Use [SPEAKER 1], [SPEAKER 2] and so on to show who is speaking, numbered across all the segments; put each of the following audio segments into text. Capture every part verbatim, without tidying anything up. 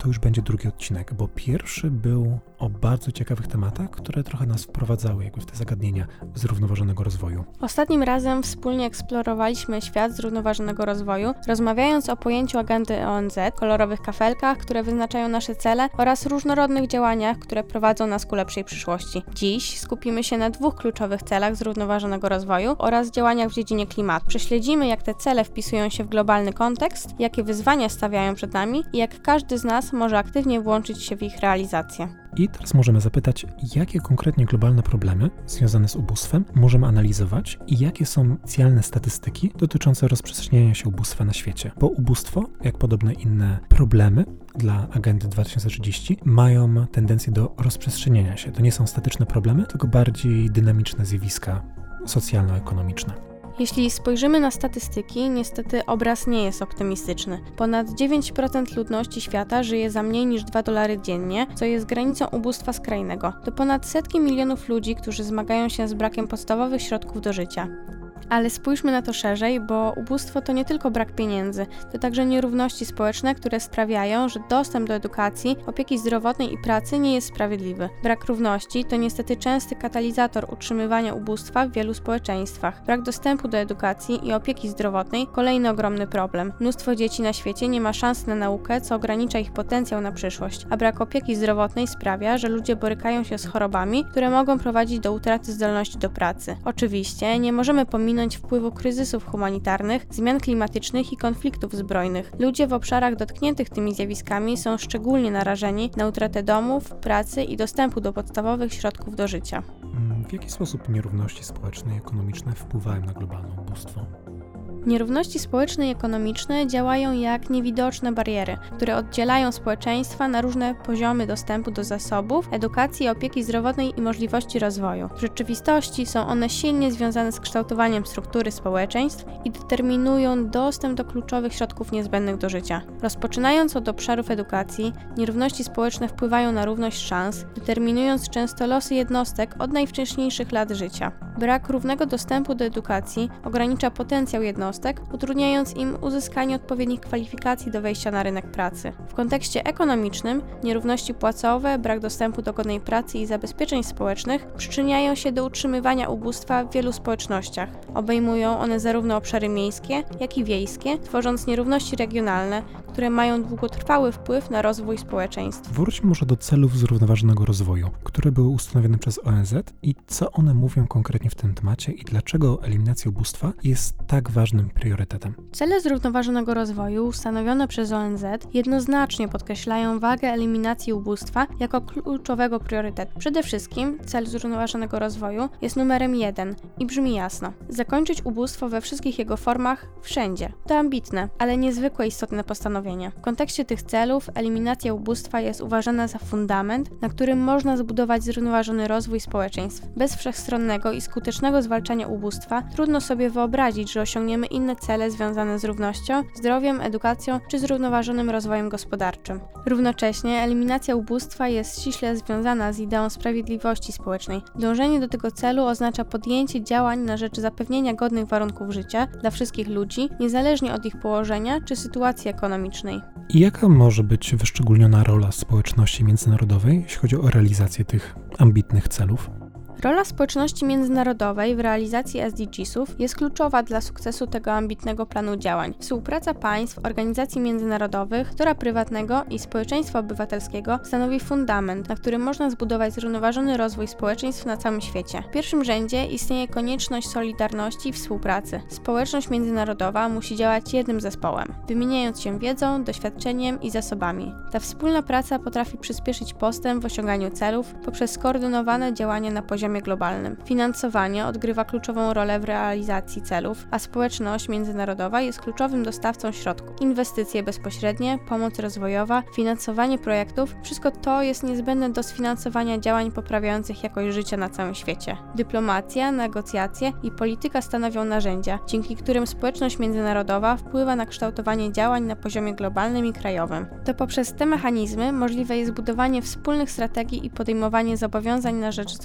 [SPEAKER 1] to już będzie drugi odcinek, bo pierwszy był o bardzo ciekawych tematach, które trochę nas wprowadzały jakby w te zagadnienia zrównoważonego rozwoju.
[SPEAKER 2] Ostatnim razem wspólnie eksplorowaliśmy świat zrównoważonego rozwoju, rozmawiając o pojęciu agendy O N Z, kolorowych kafelkach, które wyznaczają nasze cele oraz różnorodnych działaniach, które prowadzą nas ku lepszej przyszłości. Dziś skupimy się na dwóch kluczowych celach zrównoważonego rozwoju oraz działaniach w dziedzinie klimatu. Prześledzimy, jak te cele wpisują się w globalny kontekst, jakie wyzwania stawiają przed nami i jak każdy z nas może aktywnie włączyć się w ich realizację.
[SPEAKER 1] I teraz możemy zapytać, jakie konkretnie globalne problemy związane z ubóstwem możemy analizować i jakie są oficjalne statystyki dotyczące rozprzestrzeniania się ubóstwa na świecie. Bo ubóstwo, jak podobne inne problemy dla agendy dwa tysiące trzydzieści, mają tendencję do rozprzestrzeniania się. To nie są statyczne problemy, tylko bardziej dynamiczne zjawiska socjalno-ekonomiczne.
[SPEAKER 2] Jeśli spojrzymy na statystyki, niestety obraz nie jest optymistyczny. Ponad dziewięć procent ludności świata żyje za mniej niż dwa dolary dziennie, co jest granicą ubóstwa skrajnego. To ponad setki milionów ludzi, którzy zmagają się z brakiem podstawowych środków do życia. Ale spójrzmy na to szerzej, bo ubóstwo to nie tylko brak pieniędzy, to także nierówności społeczne, które sprawiają, że dostęp do edukacji, opieki zdrowotnej i pracy nie jest sprawiedliwy. Brak równości to niestety częsty katalizator utrzymywania ubóstwa w wielu społeczeństwach. Brak dostępu do edukacji i opieki zdrowotnej – kolejny ogromny problem. Mnóstwo dzieci na świecie nie ma szans na naukę, co ogranicza ich potencjał na przyszłość, a brak opieki zdrowotnej sprawia, że ludzie borykają się z chorobami, które mogą prowadzić do utraty zdolności do pracy. Oczywiście nie możemy pominąć wpływu kryzysów humanitarnych, zmian klimatycznych i konfliktów zbrojnych. Ludzie w obszarach dotkniętych tymi zjawiskami są szczególnie narażeni na utratę domów, pracy i dostępu do podstawowych środków do życia.
[SPEAKER 1] W jaki sposób nierówności społeczne i ekonomiczne wpływają na globalne ubóstwo?
[SPEAKER 2] Nierówności społeczne i ekonomiczne działają jak niewidoczne bariery, które oddzielają społeczeństwa na różne poziomy dostępu do zasobów, edukacji, opieki zdrowotnej i możliwości rozwoju. W rzeczywistości są one silnie związane z kształtowaniem struktury społeczeństw i determinują dostęp do kluczowych środków niezbędnych do życia. Rozpoczynając od obszarów edukacji, nierówności społeczne wpływają na równość szans, determinując często losy jednostek od najwcześniejszych lat życia. Brak równego dostępu do edukacji ogranicza potencjał jednostek, utrudniając im uzyskanie odpowiednich kwalifikacji do wejścia na rynek pracy. W kontekście ekonomicznym nierówności płacowe, brak dostępu do godnej pracy i zabezpieczeń społecznych przyczyniają się do utrzymywania ubóstwa w wielu społecznościach. Obejmują one zarówno obszary miejskie, jak i wiejskie, tworząc nierówności regionalne, które mają długotrwały wpływ na rozwój społeczeństw.
[SPEAKER 1] Wróćmy może do celów zrównoważonego rozwoju, które były ustanowione przez O N Z i co one mówią konkretnie w tym temacie i dlaczego eliminacja ubóstwa jest tak ważnym priorytetem.
[SPEAKER 2] Cele zrównoważonego rozwoju ustanowione przez O N Z jednoznacznie podkreślają wagę eliminacji ubóstwa jako kluczowego priorytetu. Przede wszystkim cel zrównoważonego rozwoju jest numerem jeden i brzmi jasno. Zakończyć ubóstwo we wszystkich jego formach wszędzie. To ambitne, ale niezwykle istotne postanowienie. W kontekście tych celów eliminacja ubóstwa jest uważana za fundament, na którym można zbudować zrównoważony rozwój społeczeństw. Bez wszechstronnego i skutecznego zwalczania ubóstwa trudno sobie wyobrazić, że osiągniemy inne cele związane z równością, zdrowiem, edukacją czy zrównoważonym rozwojem gospodarczym. Równocześnie eliminacja ubóstwa jest ściśle związana z ideą sprawiedliwości społecznej. Dążenie do tego celu oznacza podjęcie działań na rzecz zapewnienia godnych warunków życia dla wszystkich ludzi, niezależnie od ich położenia czy sytuacji ekonomicznej.
[SPEAKER 1] I jaka może być wyszczególniona rola społeczności międzynarodowej, jeśli chodzi o realizację tych ambitnych celów?
[SPEAKER 2] Rola społeczności międzynarodowej w realizacji S D Gsów jest kluczowa dla sukcesu tego ambitnego planu działań. Współpraca państw, organizacji międzynarodowych, sektora prywatnego i społeczeństwa obywatelskiego stanowi fundament, na którym można zbudować zrównoważony rozwój społeczeństw na całym świecie. W pierwszym rzędzie istnieje konieczność solidarności i współpracy. Społeczność międzynarodowa musi działać jednym zespołem, wymieniając się wiedzą, doświadczeniem i zasobami. Ta wspólna praca potrafi przyspieszyć postęp w osiąganiu celów poprzez skoordynowane działania na poziomie globalnym. Finansowanie odgrywa kluczową rolę w realizacji celów, a społeczność międzynarodowa jest kluczowym dostawcą środków. Inwestycje bezpośrednie, pomoc rozwojowa, finansowanie projektów – wszystko to jest niezbędne do sfinansowania działań poprawiających jakość życia na całym świecie. Dyplomacja, negocjacje i polityka stanowią narzędzia, dzięki którym społeczność międzynarodowa wpływa na kształtowanie działań na poziomie globalnym i krajowym. To poprzez te mechanizmy możliwe jest budowanie wspólnych strategii i podejmowanie zobowiązań na rzecz zrównoważonego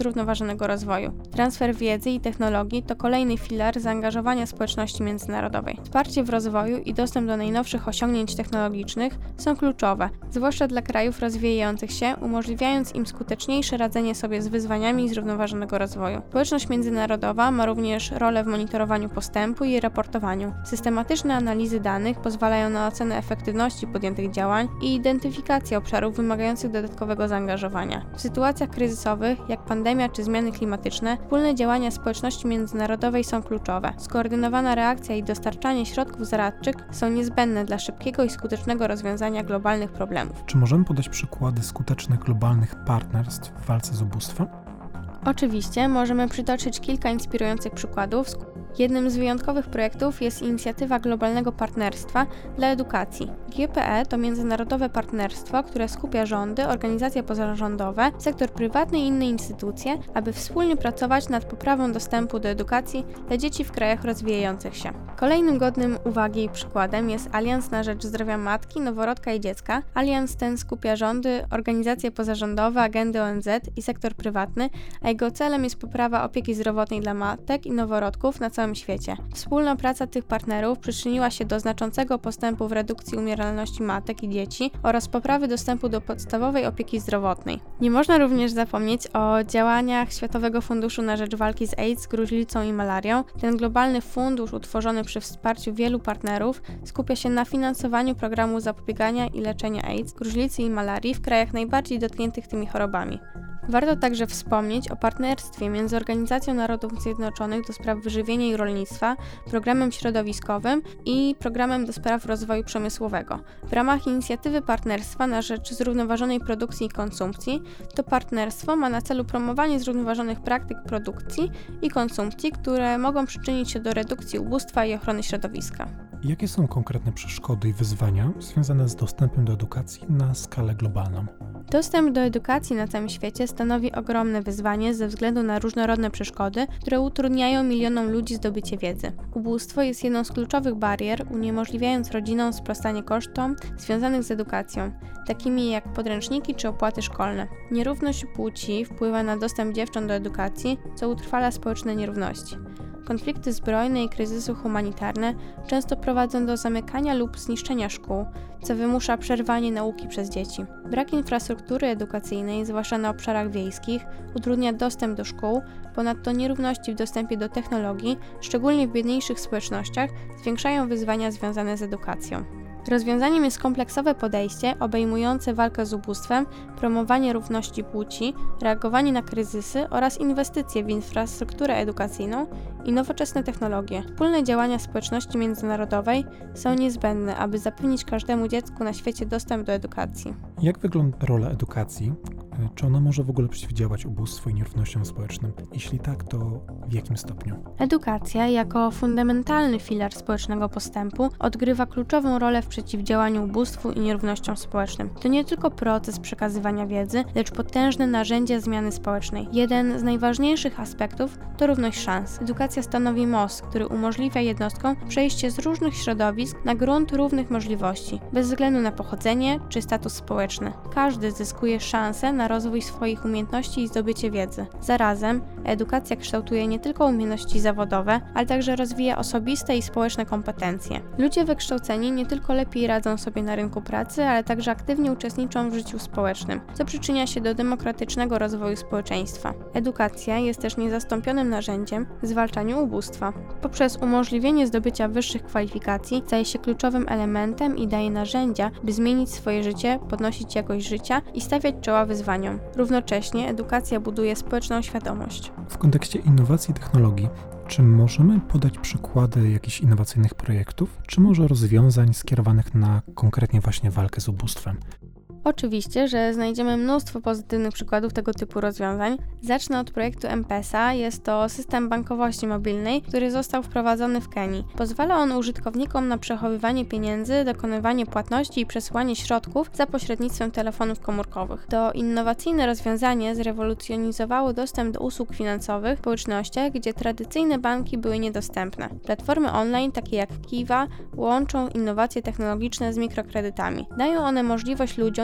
[SPEAKER 2] zrównoważonego rozwoju. Transfer wiedzy i technologii to kolejny filar zaangażowania społeczności międzynarodowej. Wsparcie w rozwoju i dostęp do najnowszych osiągnięć technologicznych są kluczowe, zwłaszcza dla krajów rozwijających się, umożliwiając im skuteczniejsze radzenie sobie z wyzwaniami zrównoważonego rozwoju. Społeczność międzynarodowa ma również rolę w monitorowaniu postępu i raportowaniu. Systematyczne analizy danych pozwalają na ocenę efektywności podjętych działań i identyfikację obszarów wymagających dodatkowego zaangażowania. W sytuacjach kryzysowych, jak pandemia czy zmiany klimatyczne, wspólne działania społeczności międzynarodowej są kluczowe. Skoordynowana reakcja i dostarczanie środków zaradczych są niezbędne dla szybkiego i skutecznego rozwiązania globalnych problemów.
[SPEAKER 1] Czy możemy podać przykłady skutecznych globalnych partnerstw w walce z ubóstwem?
[SPEAKER 2] Oczywiście możemy przytoczyć kilka inspirujących przykładów. Jednym z wyjątkowych projektów jest inicjatywa Globalnego Partnerstwa dla Edukacji. G P E to międzynarodowe partnerstwo, które skupia rządy, organizacje pozarządowe, sektor prywatny i inne instytucje, aby wspólnie pracować nad poprawą dostępu do edukacji dla dzieci w krajach rozwijających się. Kolejnym godnym uwagi przykładem jest Alians na rzecz zdrowia matki, noworodka i dziecka. Alians ten skupia rządy, organizacje pozarządowe, agendy O N Z i sektor prywatny, a jego celem jest poprawa opieki zdrowotnej dla matek i noworodków na całym świecie. Wspólna praca tych partnerów przyczyniła się do znaczącego postępu w redukcji umieralności matek i dzieci oraz poprawy dostępu do podstawowej opieki zdrowotnej. Nie można również zapomnieć o działaniach Światowego Funduszu na rzecz walki z AIDS, gruźlicą i malarią. Ten globalny fundusz, utworzony przy wsparciu wielu partnerów, skupia się na finansowaniu programu zapobiegania i leczenia AIDS, gruźlicy i malarii w krajach najbardziej dotkniętych tymi chorobami. Warto także wspomnieć o partnerstwie między Organizacją Narodów Zjednoczonych do spraw wyżywienia i rolnictwa, programem środowiskowym i programem do spraw rozwoju przemysłowego. W ramach inicjatywy Partnerstwa na rzecz zrównoważonej produkcji i konsumpcji to partnerstwo ma na celu promowanie zrównoważonych praktyk produkcji i konsumpcji, które mogą przyczynić się do redukcji ubóstwa i ochrony środowiska.
[SPEAKER 1] Jakie są konkretne przeszkody i wyzwania związane z dostępem do edukacji na skalę globalną?
[SPEAKER 2] Dostęp do edukacji na całym świecie stanowi ogromne wyzwanie ze względu na różnorodne przeszkody, które utrudniają milionom ludzi zdobycie wiedzy. Ubóstwo jest jedną z kluczowych barier, uniemożliwiając rodzinom sprostanie kosztom związanych z edukacją, takimi jak podręczniki czy opłaty szkolne. Nierówność płci wpływa na dostęp dziewcząt do edukacji, co utrwala społeczne nierówności. Konflikty zbrojne i kryzysy humanitarne często prowadzą do zamykania lub zniszczenia szkół, co wymusza przerwanie nauki przez dzieci. Brak infrastruktury edukacyjnej, zwłaszcza na obszarach wiejskich, utrudnia dostęp do szkół, ponadto nierówności w dostępie do technologii, szczególnie w biedniejszych społecznościach, zwiększają wyzwania związane z edukacją. Rozwiązaniem jest kompleksowe podejście obejmujące walkę z ubóstwem, promowanie równości płci, reagowanie na kryzysy oraz inwestycje w infrastrukturę edukacyjną i nowoczesne technologie. Wspólne działania społeczności międzynarodowej są niezbędne, aby zapewnić każdemu dziecku na świecie dostęp do edukacji.
[SPEAKER 1] Jak wygląda rola edukacji? Czy ona może w ogóle przeciwdziałać ubóstwu i nierównościom społecznym? Jeśli tak, to w jakim stopniu?
[SPEAKER 2] Edukacja, jako fundamentalny filar społecznego postępu, odgrywa kluczową rolę w przeciwdziałaniu ubóstwu i nierównościom społecznym. To nie tylko proces przekazywania wiedzy, lecz potężne narzędzie zmiany społecznej. Jeden z najważniejszych aspektów to równość szans. Edukacja stanowi most, który umożliwia jednostkom przejście z różnych środowisk na grunt równych możliwości, bez względu na pochodzenie czy status społeczny. Każdy zyskuje szansę na rozwój swoich umiejętności i zdobycie wiedzy. Zarazem edukacja kształtuje nie tylko umiejętności zawodowe, ale także rozwija osobiste i społeczne kompetencje. Ludzie wykształceni nie tylko lepiej radzą sobie na rynku pracy, ale także aktywnie uczestniczą w życiu społecznym, co przyczynia się do demokratycznego rozwoju społeczeństwa. Edukacja jest też niezastąpionym narzędziem w zwalczaniu ubóstwa. Poprzez umożliwienie zdobycia wyższych kwalifikacji staje się kluczowym elementem i daje narzędzia, by zmienić swoje życie, podnosić jakość życia i stawiać czoła wyzwaniom. Równocześnie edukacja buduje społeczną świadomość.
[SPEAKER 1] W kontekście innowacji i technologii, czy możemy podać przykłady jakichś innowacyjnych projektów, czy może rozwiązań skierowanych na konkretnie właśnie walkę z ubóstwem?
[SPEAKER 2] Oczywiście, że znajdziemy mnóstwo pozytywnych przykładów tego typu rozwiązań. Zacznę od projektu M-Pesa. Jest to system bankowości mobilnej, który został wprowadzony w Kenii. Pozwala on użytkownikom na przechowywanie pieniędzy, dokonywanie płatności i przesyłanie środków za pośrednictwem telefonów komórkowych. To innowacyjne rozwiązanie zrewolucjonizowało dostęp do usług finansowych w społecznościach, gdzie tradycyjne banki były niedostępne. Platformy online, takie jak Kiva, łączą innowacje technologiczne z mikrokredytami. Dają one możliwość ludziom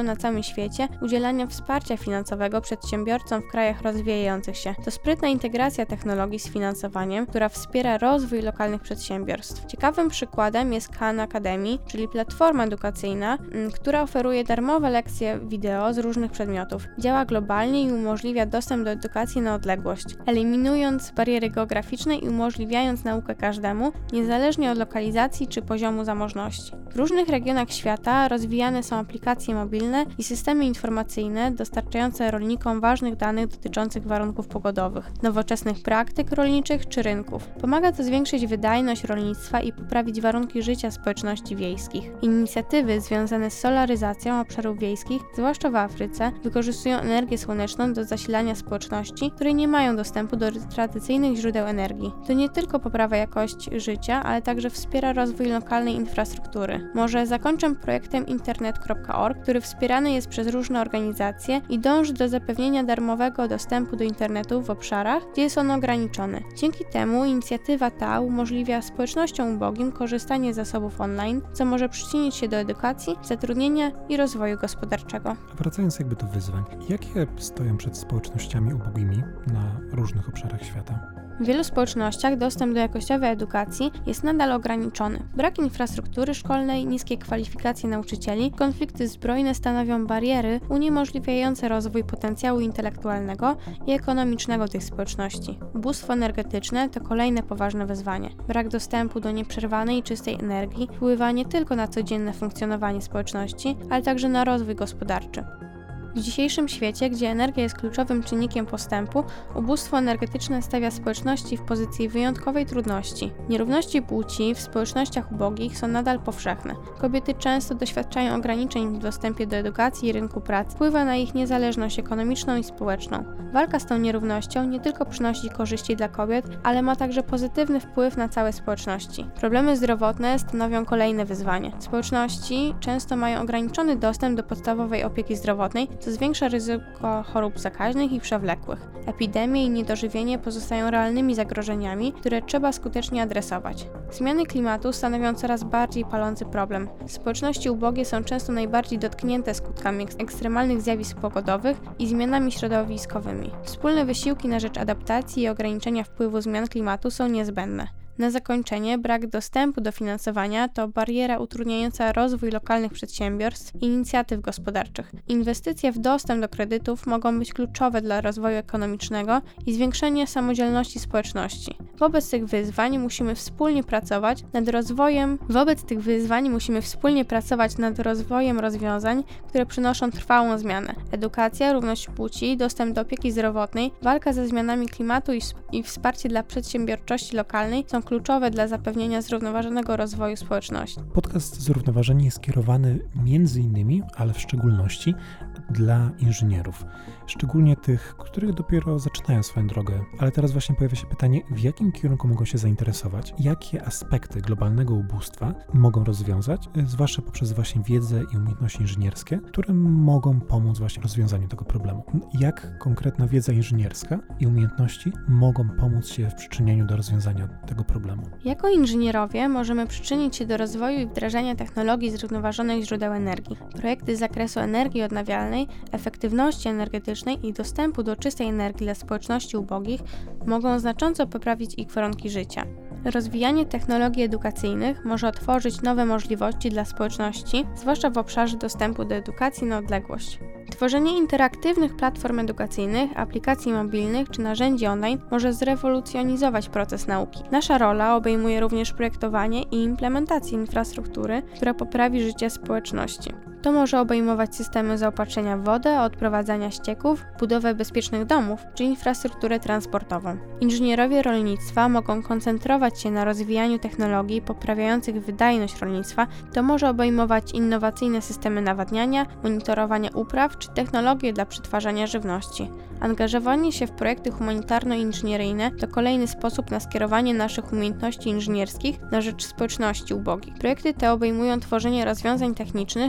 [SPEAKER 2] na całym świecie udzielania wsparcia finansowego przedsiębiorcom w krajach rozwijających się. To sprytna integracja technologii z finansowaniem, która wspiera rozwój lokalnych przedsiębiorstw. Ciekawym przykładem jest Khan Academy, czyli platforma edukacyjna, która oferuje darmowe lekcje wideo z różnych przedmiotów. Działa globalnie i umożliwia dostęp do edukacji na odległość, eliminując bariery geograficzne i umożliwiając naukę każdemu, niezależnie od lokalizacji czy poziomu zamożności. W różnych regionach świata rozwijane są aplikacje mobilne i systemy informacyjne dostarczające rolnikom ważnych danych dotyczących warunków pogodowych, nowoczesnych praktyk rolniczych czy rynków. Pomaga to zwiększyć wydajność rolnictwa i poprawić warunki życia społeczności wiejskich. Inicjatywy związane z solaryzacją obszarów wiejskich, zwłaszcza w Afryce, wykorzystują energię słoneczną do zasilania społeczności, które nie mają dostępu do tradycyjnych źródeł energii. To nie tylko poprawa jakości życia, ale także wspiera rozwój lokalnej infrastruktury. Może zakończę projektem internet kropka org, który wspierany jest przez różne organizacje i dąży do zapewnienia darmowego dostępu do internetu w obszarach, gdzie jest on ograniczony. Dzięki temu inicjatywa ta umożliwia społecznościom ubogim korzystanie z zasobów online, co może przyczynić się do edukacji, zatrudnienia i rozwoju gospodarczego.
[SPEAKER 1] Wracając jakby do wyzwań, jakie stoją przed społecznościami ubogimi na różnych obszarach świata?
[SPEAKER 2] W wielu społecznościach dostęp do jakościowej edukacji jest nadal ograniczony. Brak infrastruktury szkolnej, niskie kwalifikacje nauczycieli, konflikty zbrojne stanowią bariery uniemożliwiające rozwój potencjału intelektualnego i ekonomicznego tych społeczności. Ubóstwo energetyczne to kolejne poważne wyzwanie. Brak dostępu do nieprzerwanej i czystej energii wpływa nie tylko na codzienne funkcjonowanie społeczności, ale także na rozwój gospodarczy. W dzisiejszym świecie, gdzie energia jest kluczowym czynnikiem postępu, ubóstwo energetyczne stawia społeczności w pozycji wyjątkowej trudności. Nierówności płci w społecznościach ubogich są nadal powszechne. Kobiety często doświadczają ograniczeń w dostępie do edukacji i rynku pracy, wpływa na ich niezależność ekonomiczną i społeczną. Walka z tą nierównością nie tylko przynosi korzyści dla kobiet, ale ma także pozytywny wpływ na całe społeczności. Problemy zdrowotne stanowią kolejne wyzwanie. Społeczności często mają ograniczony dostęp do podstawowej opieki zdrowotnej, co zwiększa ryzyko chorób zakaźnych i przewlekłych. Epidemie i niedożywienie pozostają realnymi zagrożeniami, które trzeba skutecznie adresować. Zmiany klimatu stanowią coraz bardziej palący problem. Społeczności ubogie są często najbardziej dotknięte skutkami ekstremalnych zjawisk pogodowych i zmianami środowiskowymi. Wspólne wysiłki na rzecz adaptacji i ograniczenia wpływu zmian klimatu są niezbędne. Na zakończenie, brak dostępu do finansowania to bariera utrudniająca rozwój lokalnych przedsiębiorstw i inicjatyw gospodarczych. Inwestycje w dostęp do kredytów mogą być kluczowe dla rozwoju ekonomicznego i zwiększenia samodzielności społeczności. Wobec tych wyzwań musimy wspólnie pracować nad rozwojem Wobec tych wyzwań musimy wspólnie pracować nad rozwojem rozwiązań, które przynoszą trwałą zmianę. Edukacja, równość płci, dostęp do opieki zdrowotnej, walka ze zmianami klimatu i, i wsparcie dla przedsiębiorczości lokalnej są kluczowe dla zapewnienia zrównoważonego rozwoju społeczności.
[SPEAKER 1] Podcast Zrównoważeni jest skierowany między innymi, ale w szczególności dla inżynierów. Szczególnie tych, których dopiero zaczynają swoją drogę. Ale teraz właśnie pojawia się pytanie, w jakim kierunku mogą się zainteresować? Jakie aspekty globalnego ubóstwa mogą rozwiązać, zwłaszcza poprzez właśnie wiedzę i umiejętności inżynierskie, które mogą pomóc właśnie w rozwiązaniu tego problemu? Jak konkretna wiedza inżynierska i umiejętności mogą pomóc się w przyczynieniu do rozwiązania tego problemu?
[SPEAKER 2] Jako inżynierowie możemy przyczynić się do rozwoju i wdrażania technologii zrównoważonych źródeł energii. Projekty z zakresu energii odnawialnej, efektywności energetycznej i dostępu do czystej energii dla społeczności ubogich mogą znacząco poprawić ich warunki życia. Rozwijanie technologii edukacyjnych może otworzyć nowe możliwości dla społeczności, zwłaszcza w obszarze dostępu do edukacji na odległość. Tworzenie interaktywnych platform edukacyjnych, aplikacji mobilnych czy narzędzi online może zrewolucjonizować proces nauki. Nasza rola obejmuje również projektowanie i implementację infrastruktury, która poprawi życie społeczności. To może obejmować systemy zaopatrzenia w wodę, odprowadzania ścieków, budowę bezpiecznych domów czy infrastrukturę transportową. Inżynierowie rolnictwa mogą koncentrować się na rozwijaniu technologii poprawiających wydajność rolnictwa. To może obejmować innowacyjne systemy nawadniania, monitorowania upraw czy technologie dla przetwarzania żywności. Angażowanie się w projekty humanitarno-inżynieryjne to kolejny sposób na skierowanie naszych umiejętności inżynierskich na rzecz społeczności ubogich. Projekty te obejmują tworzenie rozwiązań technicznych, które przynoszą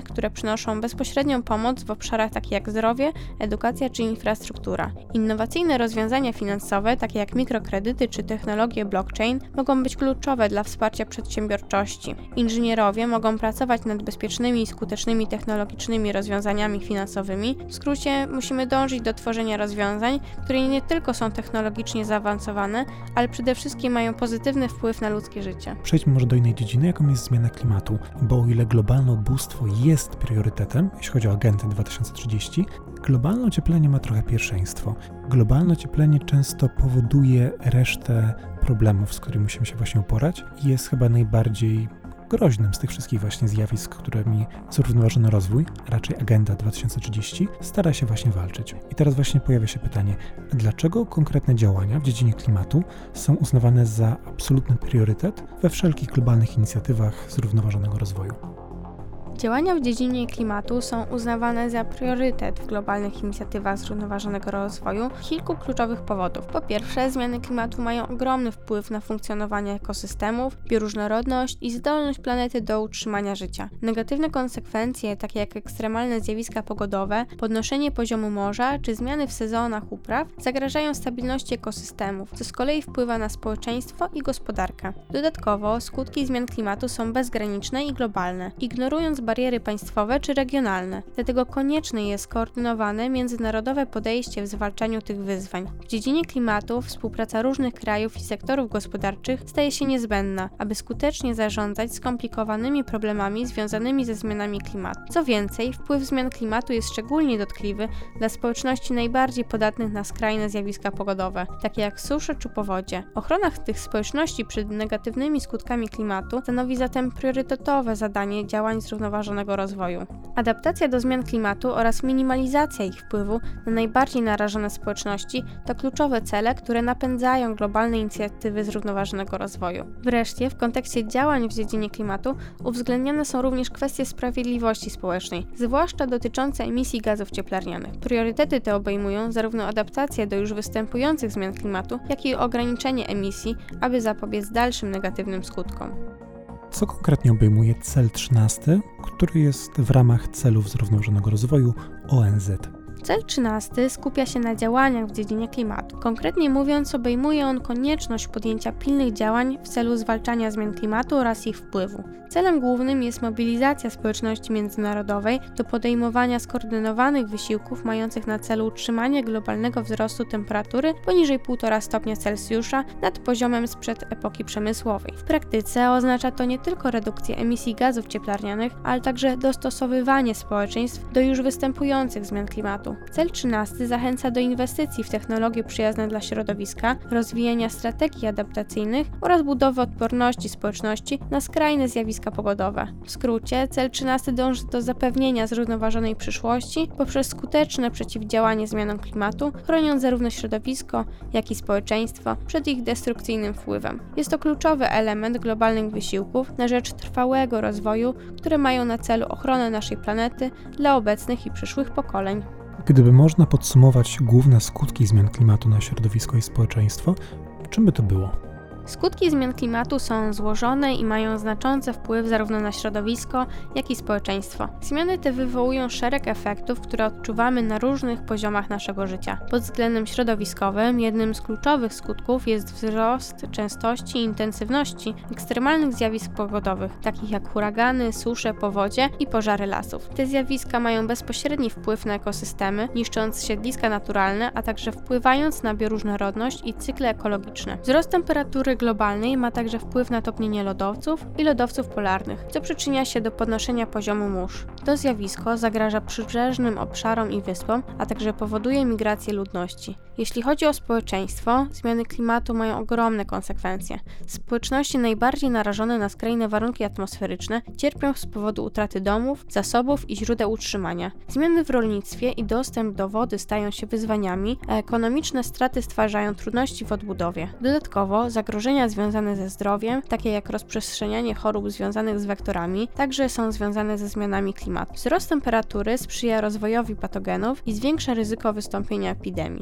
[SPEAKER 2] przynoszą bezpośrednią pomoc w obszarach takich jak zdrowie, edukacja czy infrastruktura. Innowacyjne rozwiązania finansowe, takie jak mikrokredyty czy technologie blockchain, mogą być kluczowe dla wsparcia przedsiębiorczości. Inżynierowie mogą pracować nad bezpiecznymi i skutecznymi technologicznymi rozwiązaniami finansowymi. W skrócie, musimy dążyć do tworzenia rozwiązań, które nie tylko są technologicznie zaawansowane, ale przede wszystkim mają pozytywny wpływ na ludzkie życie.
[SPEAKER 1] Przejdźmy może do innej dziedziny, jaką jest zmiana klimatu, bo o ile globalne ubóstwo jest priorytetem, jeśli chodzi o agendę dwa tysiące trzydzieści, globalne ocieplenie ma trochę pierwszeństwo. Globalne ocieplenie często powoduje resztę problemów, z którymi musimy się właśnie uporać i jest chyba najbardziej groźnym z tych wszystkich właśnie zjawisk, którymi zrównoważony rozwój, a raczej Agenda dwa tysiące trzydzieści, stara się właśnie walczyć. I teraz właśnie pojawia się pytanie, dlaczego konkretne działania w dziedzinie klimatu są uznawane za absolutny priorytet we wszelkich globalnych inicjatywach zrównoważonego rozwoju?
[SPEAKER 2] Działania w dziedzinie klimatu są uznawane za priorytet w globalnych inicjatywach zrównoważonego rozwoju z kilku kluczowych powodów. Po pierwsze, zmiany klimatu mają ogromny wpływ na funkcjonowanie ekosystemów, bioróżnorodność i zdolność planety do utrzymania życia. Negatywne konsekwencje, takie jak ekstremalne zjawiska pogodowe, podnoszenie poziomu morza czy zmiany w sezonach upraw, zagrażają stabilności ekosystemów, co z kolei wpływa na społeczeństwo i gospodarkę. Dodatkowo, skutki zmian klimatu są bezgraniczne i globalne, ignorując bariery państwowe czy regionalne. Dlatego konieczne jest skoordynowane międzynarodowe podejście w zwalczaniu tych wyzwań. W dziedzinie klimatu współpraca różnych krajów i sektorów gospodarczych staje się niezbędna, aby skutecznie zarządzać skomplikowanymi problemami związanymi ze zmianami klimatu. Co więcej, wpływ zmian klimatu jest szczególnie dotkliwy dla społeczności najbardziej podatnych na skrajne zjawiska pogodowe, takie jak susze czy powodzie. Ochrona tych społeczności przed negatywnymi skutkami klimatu stanowi zatem priorytetowe zadanie działań zrównoważonego rozwoju. Adaptacja do zmian klimatu oraz minimalizacja ich wpływu na najbardziej narażone społeczności to kluczowe cele, które napędzają globalne inicjatywy zrównoważonego rozwoju. Wreszcie, w kontekście działań w dziedzinie klimatu uwzględniane są również kwestie sprawiedliwości społecznej, zwłaszcza dotyczące emisji gazów cieplarnianych. Priorytety te obejmują zarówno adaptację do już występujących zmian klimatu, jak i ograniczenie emisji, aby zapobiec dalszym negatywnym skutkom.
[SPEAKER 1] Co konkretnie obejmuje cel trzynasty, który jest w ramach celów zrównoważonego rozwoju O N Z?
[SPEAKER 2] Cel trzynasty skupia się na działaniach w dziedzinie klimatu. Konkretnie mówiąc, obejmuje on konieczność podjęcia pilnych działań w celu zwalczania zmian klimatu oraz ich wpływu. Celem głównym jest mobilizacja społeczności międzynarodowej do podejmowania skoordynowanych wysiłków mających na celu utrzymanie globalnego wzrostu temperatury poniżej półtora stopnia Celsjusza nad poziomem sprzed epoki przemysłowej. W praktyce oznacza to nie tylko redukcję emisji gazów cieplarnianych, ale także dostosowywanie społeczeństw do już występujących zmian klimatu. Cel trzynasty zachęca do inwestycji w technologie przyjazne dla środowiska, rozwijania strategii adaptacyjnych oraz budowy odporności społeczności na skrajne zjawiska pogodowe. W skrócie, cel trzynasty dąży do zapewnienia zrównoważonej przyszłości poprzez skuteczne przeciwdziałanie zmianom klimatu, chroniąc zarówno środowisko, jak i społeczeństwo przed ich destrukcyjnym wpływem. Jest to kluczowy element globalnych wysiłków na rzecz trwałego rozwoju, które mają na celu ochronę naszej planety dla obecnych i przyszłych pokoleń.
[SPEAKER 1] Gdyby można podsumować główne skutki zmian klimatu na środowisko i społeczeństwo, czym by to było?
[SPEAKER 2] Skutki zmian klimatu są złożone i mają znaczący wpływ zarówno na środowisko, jak i społeczeństwo. Zmiany te wywołują szereg efektów, które odczuwamy na różnych poziomach naszego życia. Pod względem środowiskowym jednym z kluczowych skutków jest wzrost częstości i intensywności ekstremalnych zjawisk pogodowych, takich jak huragany, susze, powodzie i pożary lasów. Te zjawiska mają bezpośredni wpływ na ekosystemy, niszcząc siedliska naturalne, a także wpływając na bioróżnorodność i cykle ekologiczne. Wzrost temperatury globalnej ma także wpływ na topnienie lodowców i lodowców polarnych, co przyczynia się do podnoszenia poziomu mórz. To zjawisko zagraża przybrzeżnym obszarom i wyspom, a także powoduje migrację ludności. Jeśli chodzi o społeczeństwo, zmiany klimatu mają ogromne konsekwencje. Społeczności najbardziej narażone na skrajne warunki atmosferyczne cierpią z powodu utraty domów, zasobów i źródeł utrzymania. Zmiany w rolnictwie i dostęp do wody stają się wyzwaniami, a ekonomiczne straty stwarzają trudności w odbudowie. Dodatkowo zagrożenia związane ze zdrowiem, takie jak rozprzestrzenianie chorób związanych z wektorami, także są związane ze zmianami klimatu. Wzrost temperatury sprzyja rozwojowi patogenów i zwiększa ryzyko wystąpienia epidemii. W skrócie,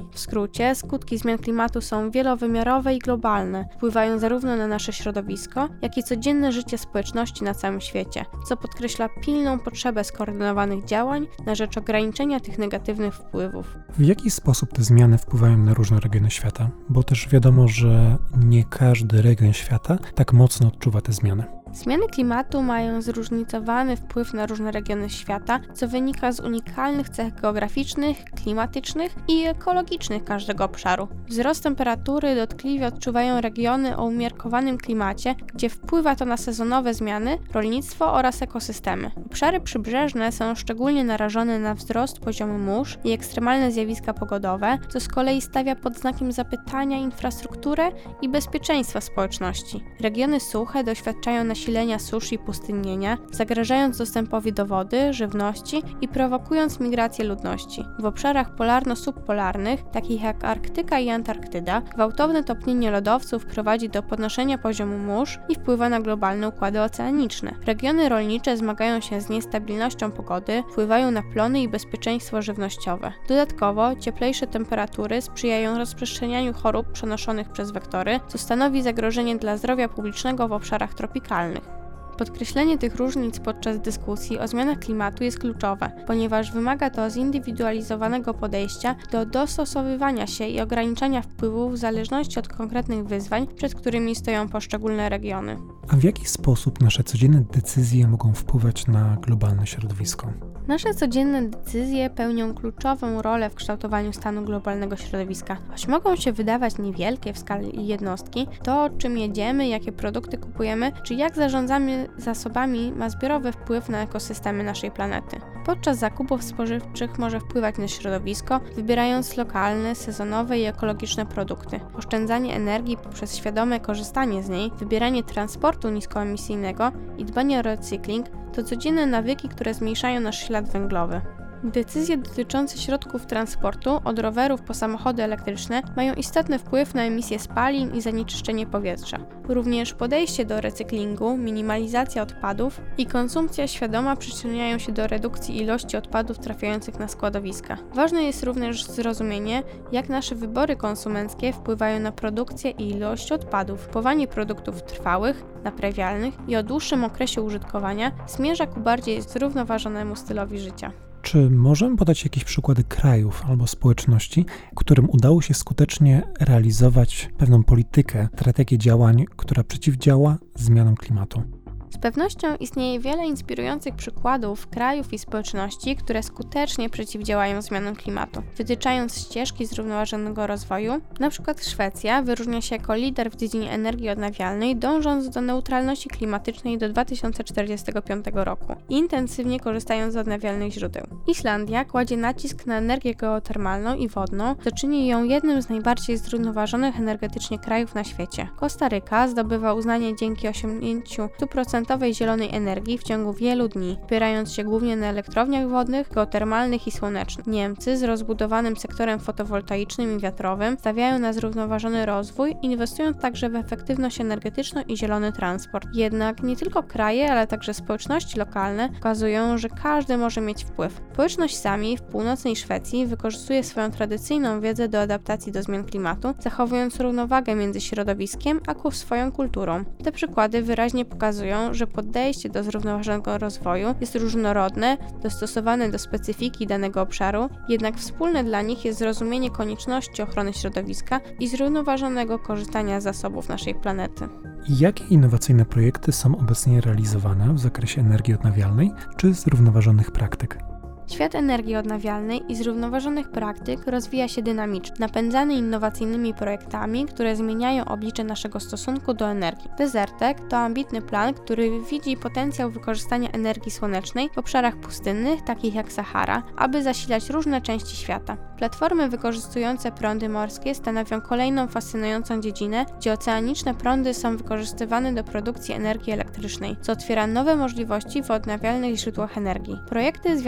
[SPEAKER 2] skrócie, skutki zmian klimatu są wielowymiarowe i globalne, wpływają zarówno na nasze środowisko, jak i codzienne życie społeczności na całym świecie, co podkreśla pilną potrzebę skoordynowanych działań na rzecz ograniczenia tych negatywnych wpływów.
[SPEAKER 1] W jaki sposób te zmiany wpływają na różne regiony świata? Bo też wiadomo, że nie każdy region świata tak mocno odczuwa te zmiany.
[SPEAKER 2] Zmiany klimatu mają zróżnicowany wpływ na różne regiony świata, co wynika z unikalnych cech geograficznych, klimatycznych i ekologicznych każdego obszaru. Wzrost temperatury dotkliwie odczuwają regiony o umiarkowanym klimacie, gdzie wpływa to na sezonowe zmiany, rolnictwo oraz ekosystemy. Obszary przybrzeżne są szczególnie narażone na wzrost poziomu mórz i ekstremalne zjawiska pogodowe, co z kolei stawia pod znakiem zapytania infrastrukturę i bezpieczeństwa społeczności. Regiony suche doświadczają nasilenia susz i pustynnienia, zagrażając dostępowi do wody, żywności i prowokując migrację ludności. W obszarach polarno-subpolarnych, takich jak Arktyka i Antarktyda, gwałtowne topnienie lodowców prowadzi do podnoszenia poziomu mórz i wpływa na globalne układy oceaniczne. Regiony rolnicze zmagają się z niestabilnością pogody, wpływają na plony i bezpieczeństwo żywnościowe. Dodatkowo cieplejsze temperatury sprzyjają rozprzestrzenianiu chorób przenoszonych przez wektory, co stanowi zagrożenie dla zdrowia publicznego w obszarach tropikalnych. Podkreślenie tych różnic podczas dyskusji o zmianach klimatu jest kluczowe, ponieważ wymaga to zindywidualizowanego podejścia do dostosowywania się i ograniczania wpływów w zależności od konkretnych wyzwań, przed którymi stoją poszczególne regiony.
[SPEAKER 1] A w jaki sposób nasze codzienne decyzje mogą wpływać na globalne środowisko?
[SPEAKER 2] Nasze codzienne decyzje pełnią kluczową rolę w kształtowaniu stanu globalnego środowiska. Choć mogą się wydawać niewielkie w skali jednostki, to czym jedziemy, jakie produkty kupujemy, czy jak zarządzamy zasobami ma zbiorowy wpływ na ekosystemy naszej planety. Podczas zakupów spożywczych może wpływać na środowisko, wybierając lokalne, sezonowe i ekologiczne produkty. Oszczędzanie energii poprzez świadome korzystanie z niej, wybieranie transportu niskoemisyjnego i dbanie o recykling to codzienne nawyki, które zmniejszają nasz ślad węglowy. Decyzje dotyczące środków transportu, od rowerów po samochody elektryczne, mają istotny wpływ na emisję spalin i zanieczyszczenie powietrza. Również podejście do recyklingu, minimalizacja odpadów i konsumpcja świadoma przyczyniają się do redukcji ilości odpadów trafiających na składowiska. Ważne jest również zrozumienie, jak nasze wybory konsumenckie wpływają na produkcję i ilość odpadów. Kupowanie produktów trwałych, naprawialnych i o dłuższym okresie użytkowania zmierza ku bardziej zrównoważonemu stylowi życia.
[SPEAKER 1] Czy możemy podać jakieś przykłady krajów albo społeczności, którym udało się skutecznie realizować pewną politykę, strategię działań, która przeciwdziała zmianom klimatu?
[SPEAKER 2] Z pewnością istnieje wiele inspirujących przykładów krajów i społeczności, które skutecznie przeciwdziałają zmianom klimatu, wytyczając ścieżki zrównoważonego rozwoju. Na przykład Szwecja wyróżnia się jako lider w dziedzinie energii odnawialnej, dążąc do neutralności klimatycznej do dwa tysiące czterdziestego piątego roku i intensywnie korzystając z odnawialnych źródeł. Islandia kładzie nacisk na energię geotermalną i wodną, co czyni ją jednym z najbardziej zrównoważonych energetycznie krajów na świecie. Kostaryka zdobywa uznanie dzięki osiągnięciu stu procent zielonej energii w ciągu wielu dni, opierając się głównie na elektrowniach wodnych, geotermalnych i słonecznych. Niemcy z rozbudowanym sektorem fotowoltaicznym i wiatrowym stawiają na zrównoważony rozwój, inwestując także w efektywność energetyczną i zielony transport. Jednak nie tylko kraje, ale także społeczności lokalne pokazują, że każdy może mieć wpływ. Społeczność Sami w północnej Szwecji wykorzystuje swoją tradycyjną wiedzę do adaptacji do zmian klimatu, zachowując równowagę między środowiskiem a swoją kulturą. Te przykłady wyraźnie pokazują, że podejście do zrównoważonego rozwoju jest różnorodne, dostosowane do specyfiki danego obszaru, jednak wspólne dla nich jest zrozumienie konieczności ochrony środowiska i zrównoważonego korzystania z zasobów naszej planety.
[SPEAKER 1] Jakie innowacyjne projekty są obecnie realizowane w zakresie energii odnawialnej czy zrównoważonych praktyk?
[SPEAKER 2] Świat energii odnawialnej i zrównoważonych praktyk rozwija się dynamicznie, napędzany innowacyjnymi projektami, które zmieniają oblicze naszego stosunku do energii. Desertec to ambitny plan, który widzi potencjał wykorzystania energii słonecznej w obszarach pustynnych, takich jak Sahara, aby zasilać różne części świata. Platformy wykorzystujące prądy morskie stanowią kolejną fascynującą dziedzinę, gdzie oceaniczne prądy są wykorzystywane do produkcji energii elektrycznej, co otwiera nowe możliwości w odnawialnych źródłach energii. Projekty związane z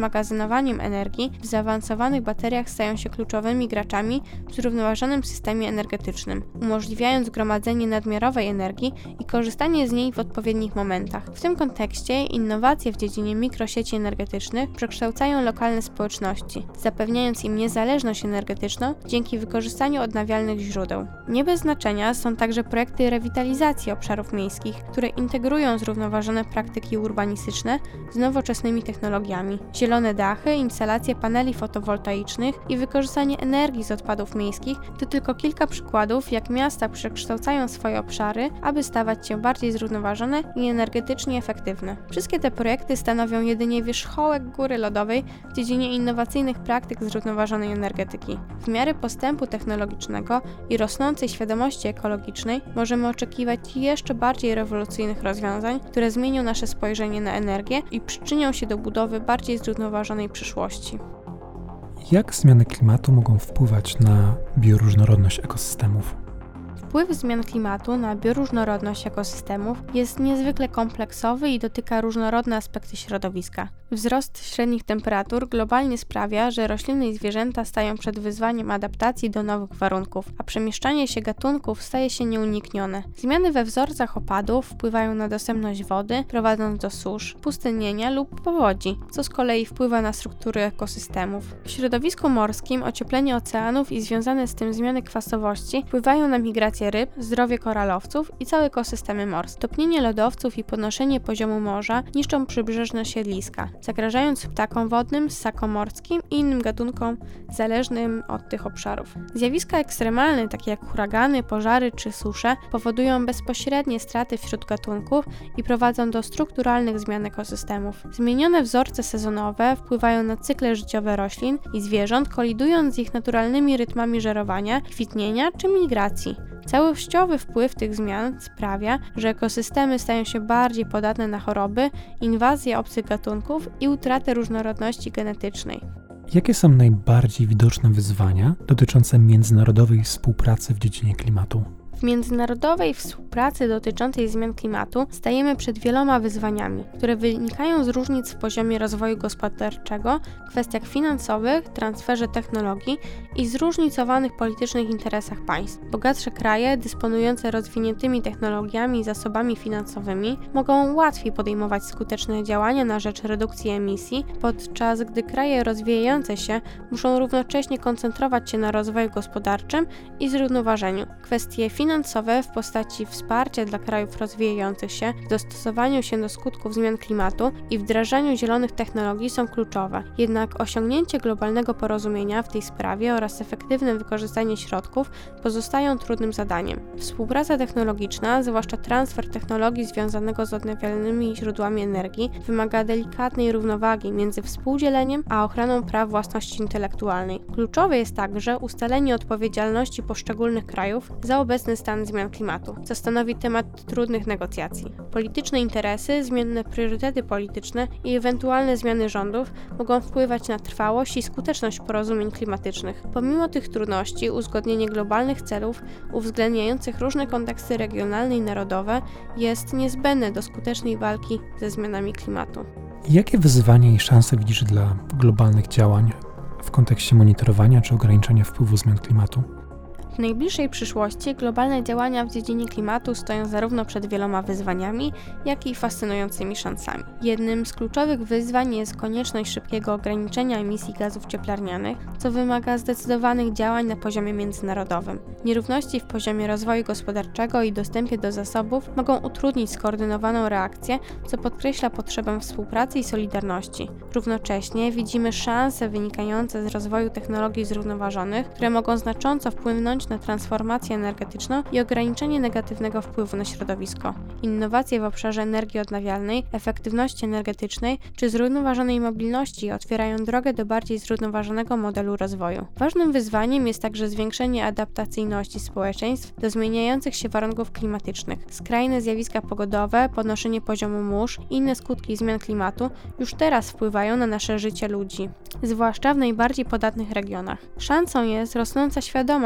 [SPEAKER 2] zmagazynowaniem energii w zaawansowanych bateriach stają się kluczowymi graczami w zrównoważonym systemie energetycznym, umożliwiając gromadzenie nadmiarowej energii i korzystanie z niej w odpowiednich momentach. W tym kontekście innowacje w dziedzinie mikrosieci energetycznych przekształcają lokalne społeczności, zapewniając im niezależność energetyczną dzięki wykorzystaniu odnawialnych źródeł. Nie bez znaczenia są także projekty rewitalizacji obszarów miejskich, które integrują zrównoważone praktyki urbanistyczne z nowoczesnymi technologiami. Zielone dachy, instalacje paneli fotowoltaicznych i wykorzystanie energii z odpadów miejskich to tylko kilka przykładów, jak miasta przekształcają swoje obszary, aby stawać się bardziej zrównoważone i energetycznie efektywne. Wszystkie te projekty stanowią jedynie wierzchołek góry lodowej w dziedzinie innowacyjnych praktyk zrównoważonej energetyki. W miarę postępu technologicznego i rosnącej świadomości ekologicznej możemy oczekiwać jeszcze bardziej rewolucyjnych rozwiązań, które zmienią nasze spojrzenie na energię i przyczynią się do budowy bardziej zrównoważonej przyszłości.
[SPEAKER 1] Jak zmiany klimatu mogą wpływać na bioróżnorodność ekosystemów?
[SPEAKER 2] Wpływ zmian klimatu na bioróżnorodność ekosystemów jest niezwykle kompleksowy i dotyka różnorodne aspekty środowiska. Wzrost średnich temperatur globalnie sprawia, że rośliny i zwierzęta stają przed wyzwaniem adaptacji do nowych warunków, a przemieszczanie się gatunków staje się nieuniknione. Zmiany we wzorcach opadów wpływają na dostępność wody, prowadząc do susz, pustynienia lub powodzi, co z kolei wpływa na struktury ekosystemów. W środowisku morskim ocieplenie oceanów i związane z tym zmiany kwasowości wpływają na migrację ryb, zdrowie koralowców i całe ekosystemy morskie. Topnienie lodowców i podnoszenie poziomu morza niszczą przybrzeżne siedliska, zagrażając ptakom wodnym, ssakom morskim i innym gatunkom zależnym od tych obszarów. Zjawiska ekstremalne, takie jak huragany, pożary czy susze, powodują bezpośrednie straty wśród gatunków i prowadzą do strukturalnych zmian ekosystemów. Zmienione wzorce sezonowe wpływają na cykle życiowe roślin i zwierząt, kolidując z ich naturalnymi rytmami żerowania, kwitnienia czy migracji. Całościowy wpływ tych zmian sprawia, że ekosystemy stają się bardziej podatne na choroby, inwazję obcych gatunków i utratę różnorodności genetycznej.
[SPEAKER 1] Jakie są najbardziej widoczne wyzwania dotyczące międzynarodowej współpracy w dziedzinie klimatu?
[SPEAKER 2] W międzynarodowej współpracy dotyczącej zmian klimatu stajemy przed wieloma wyzwaniami, które wynikają z różnic w poziomie rozwoju gospodarczego, kwestiach finansowych, transferze technologii i zróżnicowanych politycznych interesach państw. Bogatsze kraje, dysponujące rozwiniętymi technologiami i zasobami finansowymi, mogą łatwiej podejmować skuteczne działania na rzecz redukcji emisji, podczas gdy kraje rozwijające się muszą równocześnie koncentrować się na rozwoju gospodarczym i zrównoważeniu. Kwestie finansowe finansowe w postaci wsparcia dla krajów rozwijających się w dostosowaniu się do skutków zmian klimatu i wdrażaniu zielonych technologii są kluczowe. Jednak osiągnięcie globalnego porozumienia w tej sprawie oraz efektywne wykorzystanie środków pozostają trudnym zadaniem. Współpraca technologiczna, zwłaszcza transfer technologii związanego z odnawialnymi źródłami energii, wymaga delikatnej równowagi między współdzieleniem a ochroną praw własności intelektualnej. Kluczowe jest także ustalenie odpowiedzialności poszczególnych krajów za obecny stan zmian klimatu, co stanowi temat trudnych negocjacji. Polityczne interesy, zmienne priorytety polityczne i ewentualne zmiany rządów mogą wpływać na trwałość i skuteczność porozumień klimatycznych. Pomimo tych trudności, uzgodnienie globalnych celów uwzględniających różne konteksty regionalne i narodowe jest niezbędne do skutecznej walki ze zmianami klimatu.
[SPEAKER 1] Jakie wyzwania i szanse widzisz dla globalnych działań w kontekście monitorowania czy ograniczania wpływu zmian klimatu?
[SPEAKER 2] W najbliższej przyszłości globalne działania w dziedzinie klimatu stoją zarówno przed wieloma wyzwaniami, jak i fascynującymi szansami. Jednym z kluczowych wyzwań jest konieczność szybkiego ograniczenia emisji gazów cieplarnianych, co wymaga zdecydowanych działań na poziomie międzynarodowym. Nierówności w poziomie rozwoju gospodarczego i dostępie do zasobów mogą utrudnić skoordynowaną reakcję, co podkreśla potrzebę współpracy i solidarności. Równocześnie widzimy szanse wynikające z rozwoju technologii zrównoważonych, które mogą znacząco wpłynąć na transformację energetyczną i ograniczenie negatywnego wpływu na środowisko. Innowacje w obszarze energii odnawialnej, efektywności energetycznej czy zrównoważonej mobilności otwierają drogę do bardziej zrównoważonego modelu rozwoju. Ważnym wyzwaniem jest także zwiększenie adaptacyjności społeczeństw do zmieniających się warunków klimatycznych. Skrajne zjawiska pogodowe, podnoszenie poziomu mórz i inne skutki zmian klimatu już teraz wpływają na nasze życie ludzi, zwłaszcza w najbardziej podatnych regionach. Szansą jest rosnąca świadomość społeczeństwa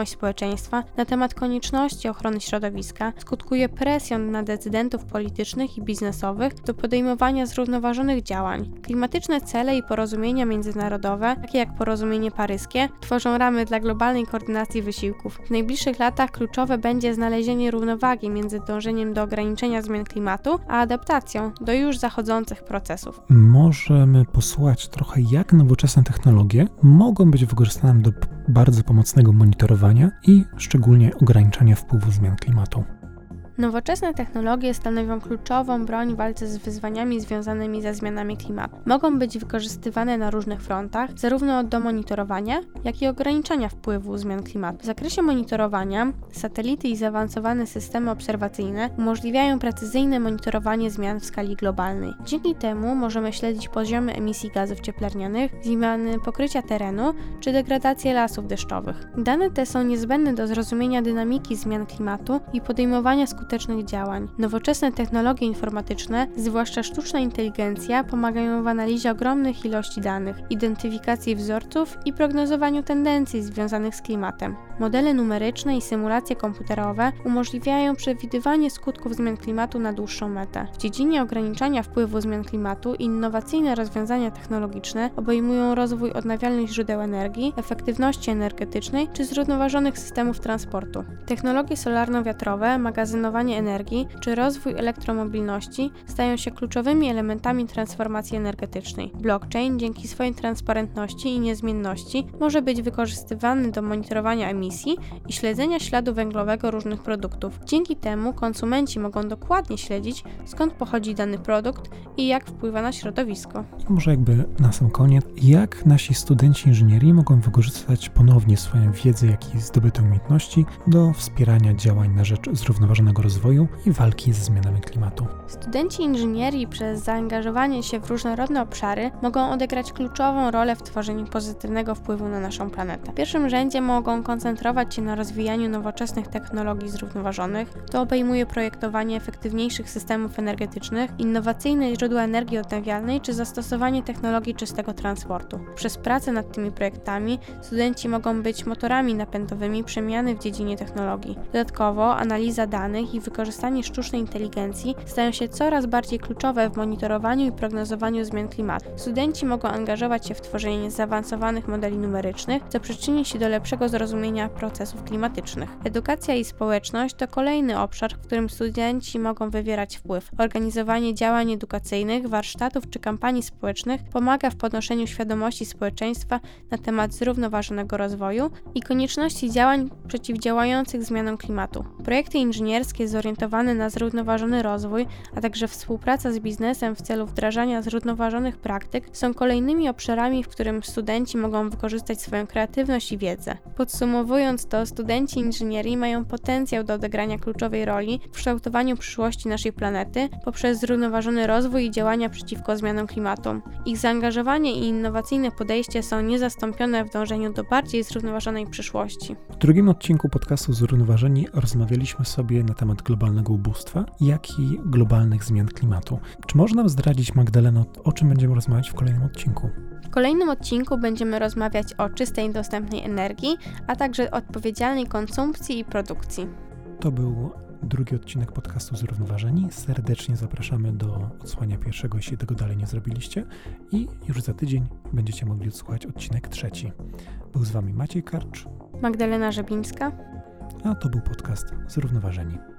[SPEAKER 2] społeczeństwa na temat konieczności ochrony środowiska skutkuje presją na decydentów politycznych i biznesowych do podejmowania zrównoważonych działań. Klimatyczne cele i porozumienia międzynarodowe, takie jak porozumienie paryskie, tworzą ramy dla globalnej koordynacji wysiłków. W najbliższych latach kluczowe będzie znalezienie równowagi między dążeniem do ograniczenia zmian klimatu, a adaptacją do już zachodzących procesów.
[SPEAKER 1] Możemy posłuchać trochę, jak nowoczesne technologie mogą być wykorzystane do bardzo pomocnego monitorowania i szczególnie ograniczania wpływu zmian klimatu.
[SPEAKER 2] Nowoczesne technologie stanowią kluczową broń w walce z wyzwaniami związanymi ze zmianami klimatu. Mogą być wykorzystywane na różnych frontach, zarówno do monitorowania, jak i ograniczania wpływu zmian klimatu. W zakresie monitorowania satelity i zaawansowane systemy obserwacyjne umożliwiają precyzyjne monitorowanie zmian w skali globalnej. Dzięki temu możemy śledzić poziomy emisji gazów cieplarnianych, zmiany pokrycia terenu czy degradację lasów deszczowych. Dane te są niezbędne do zrozumienia dynamiki zmian klimatu i podejmowania skutecznych skutecznych działań. Nowoczesne technologie informatyczne, zwłaszcza sztuczna inteligencja, pomagają w analizie ogromnych ilości danych, identyfikacji wzorców i prognozowaniu tendencji związanych z klimatem. Modele numeryczne i symulacje komputerowe umożliwiają przewidywanie skutków zmian klimatu na dłuższą metę. W dziedzinie ograniczania wpływu zmian klimatu innowacyjne rozwiązania technologiczne obejmują rozwój odnawialnych źródeł energii, efektywności energetycznej czy zrównoważonych systemów transportu. Technologie solarno-wiatrowe, magazynowanie energii czy rozwój elektromobilności stają się kluczowymi elementami transformacji energetycznej. Blockchain dzięki swojej transparentności i niezmienności może być wykorzystywany do monitorowania emisji i śledzenia śladu węglowego różnych produktów. Dzięki temu konsumenci mogą dokładnie śledzić, skąd pochodzi dany produkt i jak wpływa na środowisko.
[SPEAKER 1] Może jakby na sam koniec, jak nasi studenci inżynierii mogą wykorzystać ponownie swoją wiedzę, jak i zdobyte umiejętności do wspierania działań na rzecz zrównoważonego rozwoju i walki ze zmianami klimatu.
[SPEAKER 2] Studenci inżynierii przez zaangażowanie się w różnorodne obszary mogą odegrać kluczową rolę w tworzeniu pozytywnego wpływu na naszą planetę. W pierwszym rzędzie mogą koncentrować się na rozwijaniu nowoczesnych technologii zrównoważonych. To obejmuje projektowanie efektywniejszych systemów energetycznych, innowacyjne źródła energii odnawialnej czy zastosowanie technologii czystego transportu. Przez pracę nad tymi projektami studenci mogą być motorami napędowymi przemiany w dziedzinie technologii. Dodatkowo analiza danych i wykorzystanie sztucznej inteligencji stają się coraz bardziej kluczowe w monitorowaniu i prognozowaniu zmian klimatu. Studenci mogą angażować się w tworzenie zaawansowanych modeli numerycznych, co przyczyni się do lepszego zrozumienia procesów klimatycznych. Edukacja i społeczność to kolejny obszar, w którym studenci mogą wywierać wpływ. Organizowanie działań edukacyjnych, warsztatów czy kampanii społecznych pomaga w podnoszeniu świadomości społeczeństwa na temat zrównoważonego rozwoju i konieczności działań przeciwdziałających zmianom klimatu. Projekty inżynierskie zorientowane na zrównoważony rozwój, a także współpraca z biznesem w celu wdrażania zrównoważonych praktyk są kolejnymi obszarami, w którym studenci mogą wykorzystać swoją kreatywność i wiedzę. Podsumowując to, studenci inżynierii mają potencjał do odegrania kluczowej roli w kształtowaniu przyszłości naszej planety poprzez zrównoważony rozwój i działania przeciwko zmianom klimatu. Ich zaangażowanie i innowacyjne podejście są niezastąpione w dążeniu do bardziej zrównoważonej przyszłości.
[SPEAKER 1] W drugim odcinku podcastu Zrównoważeni rozmawialiśmy sobie na temat globalnego ubóstwa, jak i globalnych zmian klimatu. Czy można nam zdradzić, Magdaleno, o czym będziemy rozmawiać w kolejnym odcinku?
[SPEAKER 2] W kolejnym odcinku będziemy rozmawiać o czystej i dostępnej energii, a także odpowiedzialnej konsumpcji i produkcji.
[SPEAKER 1] To był drugi odcinek podcastu Zrównoważeni. Serdecznie zapraszamy do odsłuchania pierwszego, jeśli tego dalej nie zrobiliście. I już za tydzień będziecie mogli odsłuchać odcinek trzeci. Był z Wami Maciej Karcz,
[SPEAKER 2] Magdalena Żebińska,
[SPEAKER 1] a to był podcast Zrównoważeni.